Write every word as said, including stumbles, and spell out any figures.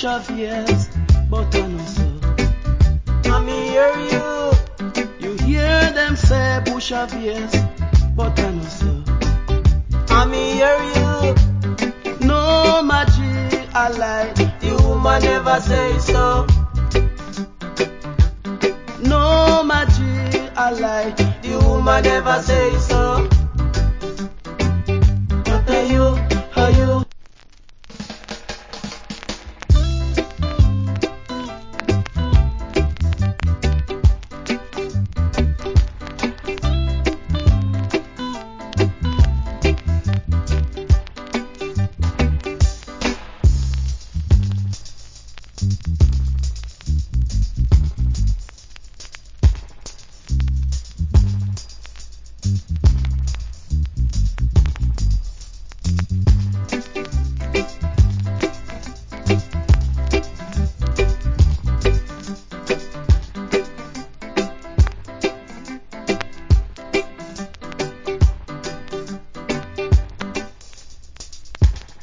bush of years, but I know so. I me hear you. You hear them say bush of years, but I know so. I me hear you. No magic I lie, The woman never say so. no magic I lie, The woman never say so.